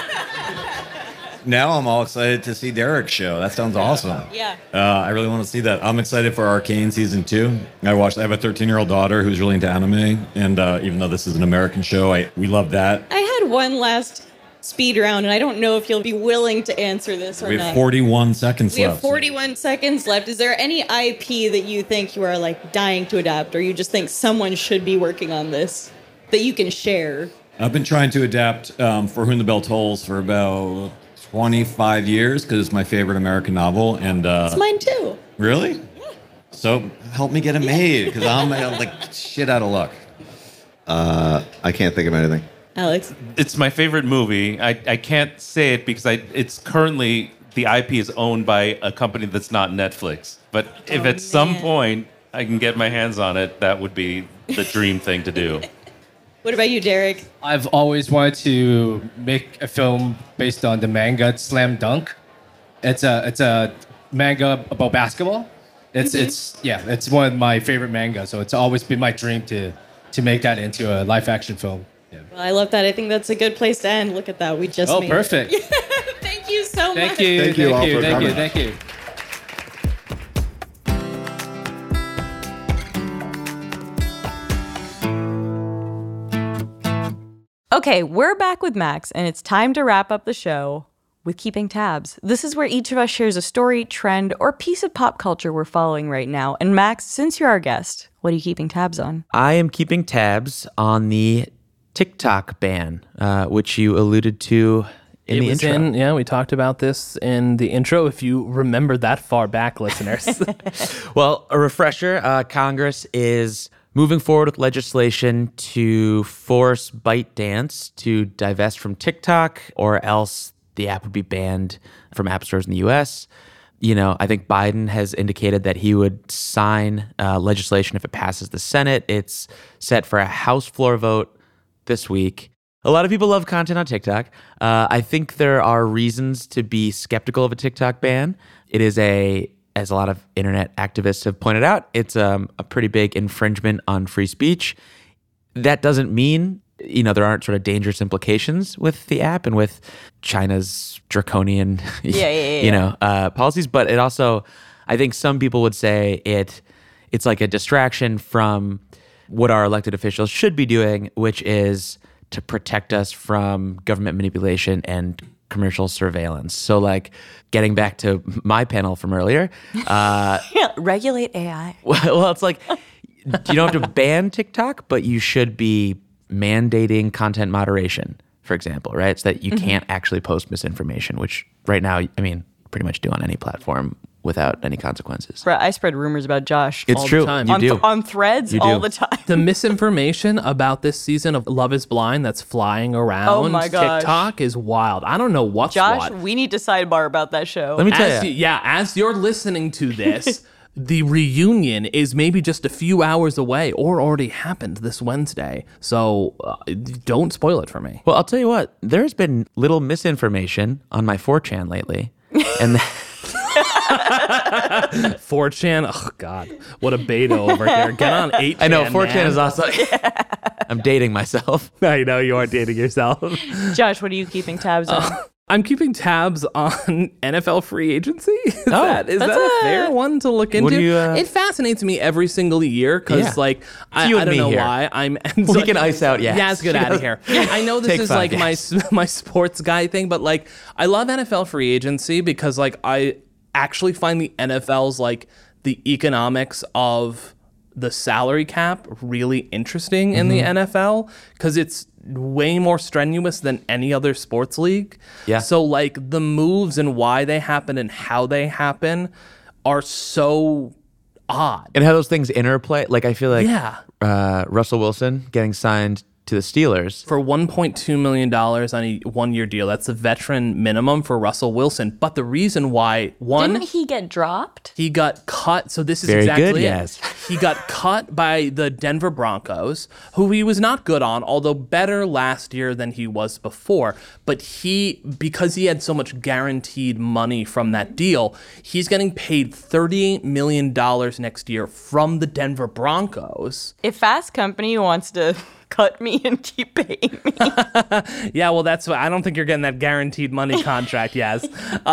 Now I'm all excited to see Derek's show. That sounds awesome. Yeah. I really want to see that. I'm excited for Arcane season 2. I have a 13-year-old daughter who's really into anime. And even though this is an American show, we love that. I had one last speed round, and I don't know if you'll be willing to answer this or We not. have 41 seconds We left. have 41 seconds left. Is there any IP that you think you are dying to adapt, or you just think someone should be working on this that you can share? I've been trying to adapt For Whom the Bell Tolls for about 25 years because it's my favorite American novel. And It's mine too. Really? Yeah. So help me get it made because I'm shit out of luck. I can't think of anything. Alex? it's my favorite movie. I can't say it because it's currently, the IP is owned by a company that's not Netflix. But if at some point I can get my hands on it, that would be the dream thing to do. What about you, Derek? I've always wanted to make a film based on the manga Slam Dunk. It's a manga about basketball. It's one of my favorite mangas, so it's always been my dream to make that into a live action film. Well, I love that. I think that's a good place to end. Look at that. We just made perfect. it. Thank you so much. Thank you. Thank you all for coming. Thank you. Okay, we're back with Max, and it's time to wrap up the show with Keeping Tabs. This is where each of us shares a story, trend, or piece of pop culture we're following right now. And Max, since you're our guest, what are you keeping tabs on? I am keeping tabs on the TikTok ban, which you alluded to in the intro. We talked about this in the intro, if you remember that far back, listeners. Well, a refresher, Congress is moving forward with legislation to force ByteDance to divest from TikTok, or else the app would be banned from app stores in the U.S. You know, I think Biden has indicated that he would sign legislation if it passes the Senate. It's set for a House floor vote this week. A lot of people love content on TikTok. I think there are reasons to be skeptical of a TikTok ban. It is as a lot of internet activists have pointed out, it's a pretty big infringement on free speech. That doesn't mean, there aren't sort of dangerous implications with the app and with China's draconian, policies. But it also, I think some people would say it's like a distraction from what our elected officials should be doing, which is to protect us from government manipulation and commercial surveillance. So like getting back to my panel from earlier. Regulate AI. Well, it's like you don't have to ban TikTok, but you should be mandating content moderation, for example, right? So that you can't actually post misinformation, which right now, pretty much do on any platform without any consequences. I spread rumors about Josh. It's all true. the time. You do. On Threads You do. all the time. The misinformation about this season of Love is Blind that's flying around my gosh. TikTok is wild. I don't know what's Josh, what. we need to sidebar about that show. Let me tell you. As you're listening to this, the reunion is maybe just a few hours away or already happened this Wednesday. So don't spoil it for me. Well, I'll tell you what, there's been little misinformation on my 4chan lately. And 4chan, oh God, what a beta over here. Get on 8chan. I know 4chan man. is also. I'm dating myself. I know you are dating yourself. Josh, what are you keeping tabs on? I'm keeping tabs on NFL free agency. Is that a fair one to look into? It fascinates me every single year because, I don't know why. We can ice out Yaz. Yaz, get out of here. I know this is like my sports guy thing, but like I love NFL free agency because like I actually find the NFL's like the economics of the salary cap really interesting in the NFL because it's way more strenuous than any other sports league. Yeah. So like the moves and why they happen and how they happen are so odd. And how those things interplay. Like I feel like Russell Wilson getting signed to the Steelers. For $1.2 million on a one-year deal. That's the veteran minimum for Russell Wilson. But the reason why, Didn't he get dropped? he got cut. So this is Very exactly good, it. yes. He got cut by the Denver Broncos, who he was not good on, although better last year than he was before. But because he had so much guaranteed money from that deal, he's getting paid $38 million next year from the Denver Broncos. If Fast Company wants to cut me and keep paying me. Yeah, well, that's why I don't think you're getting that guaranteed money contract, yes.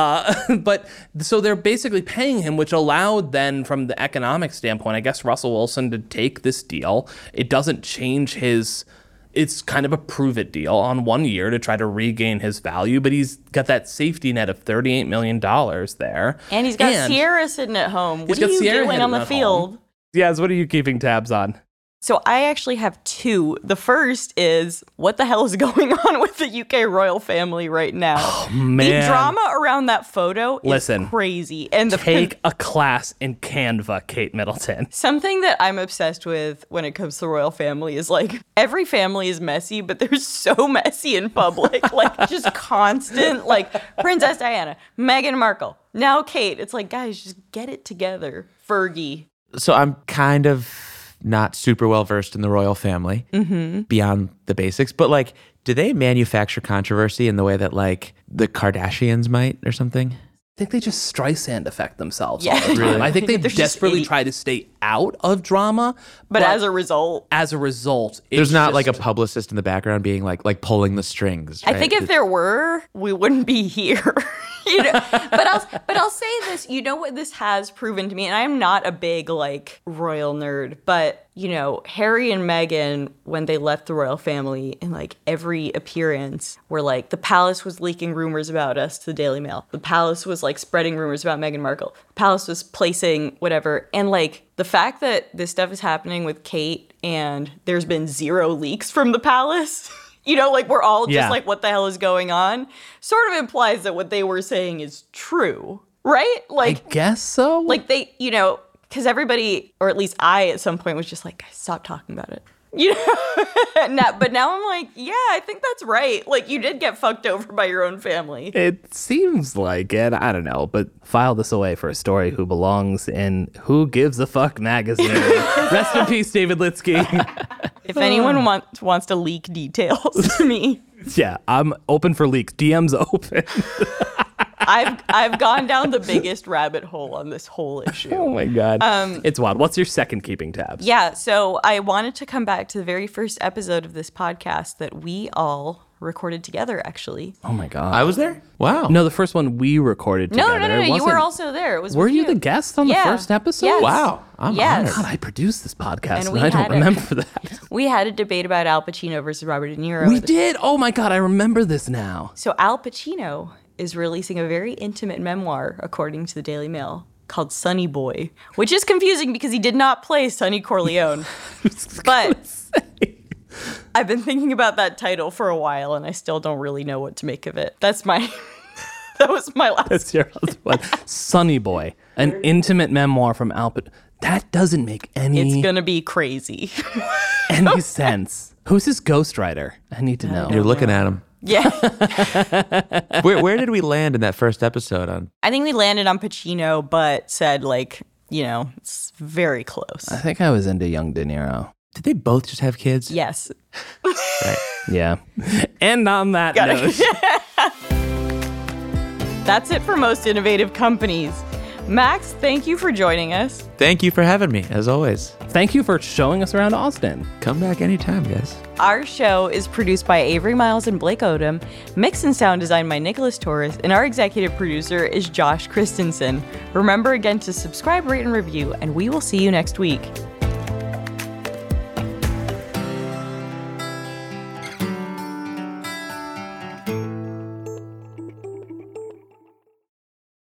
But so they're basically paying him, which allowed then from the economic standpoint, I guess Russell Wilson to take this deal. It doesn't change it's kind of a prove it deal on 1 year to try to regain his value, but he's got that safety net of $38 million there. And he's got Sierra sitting at home. What are you doing on the field? Yes, what are you keeping tabs on? So I actually have two. The first is, what the hell is going on with the UK royal family right now? Oh, man. The drama around that photo is Listen, crazy. And take a class in Canva, Kate Middleton. Something that I'm obsessed with when it comes to the royal family is like, every family is messy, but they're so messy in public. Like, just constant, like, Princess Diana, Meghan Markle, now Kate. It's like, guys, just get it together. Fergie. So I'm kind of not super well versed in the royal family beyond the basics, but like, do they manufacture controversy in the way that like the Kardashians might or something? think they just Streisand affect themselves Yeah. all the time. Really? I think they They're just desperately eight. try to stay out of drama. But as a result, There's not like a publicist in the background being like pulling the strings. I right? think if there were, we wouldn't be here. But I'll say this, you know what this has proven to me, and I'm not a big like royal nerd, but Harry and Meghan, when they left the royal family, in like every appearance, were like, the palace was leaking rumors about us to the Daily Mail. The palace was like spreading rumors about Meghan Markle. The palace was placing whatever. And like the fact that this stuff is happening with Kate and there's been 0 leaks from the palace, like we're all just like, what the hell is going on? Sort of implies that what they were saying is true, right? Like, I guess so. like they, because everybody, or at least I at some point was just like, guys, stop talking about it. But now I'm like, yeah, I think that's right. Like, you did get fucked over by your own family. It seems like it. I don't know, but file this away for a story who belongs in Who Gives a Fuck magazine. Rest in peace, David Litsky. If anyone wants to leak details to me, Yeah, I'm open for leaks. DM's open. I've gone down the biggest rabbit hole on this whole issue. Oh my God. It's wild. What's your second keeping tabs? Yeah, so I wanted to come back to the very first episode of this podcast that we all recorded together, actually. Oh my God. I was there. Wow. No, the first one we recorded No, together. no, It you were wasn't- also there. It was Were with you the guest on the first episode? Yes. Wow. I'm yes. God, I produced this podcast And and, we I don't had remember that. We had a debate about Al Pacino versus Robert De Niro. We did. Oh my God, I remember this now. So Al Pacino is releasing a very intimate memoir, according to the Daily Mail, called Sonny Boy, which is confusing because he did not play Sonny Corleone. But I've been thinking about that title for a while, and I still don't really know what to make of it. That was my last. That's your husband. Sonny Boy, an intimate memoir from Al Pacino. That doesn't make It's any gonna be crazy. sense. Who's his ghostwriter? I need to know. You're looking at him. Yeah. Where did we land in that first episode on? I think we landed on Pacino, but said, like, it's very close. I think I was into young De Niro. Did they both just have kids? Yes. Right. Yeah. And on that note, That's it for Most Innovative Companies. Max, thank you for joining us. Thank you for having me, as always. thank you for showing us around Austin. Come back anytime, guys. Our show is produced by Avery Miles and Blake Odom, mix and sound designed by Nicholas Torres, and our executive producer is Josh Christensen. Remember again to subscribe, rate, and review, and we will see you next week.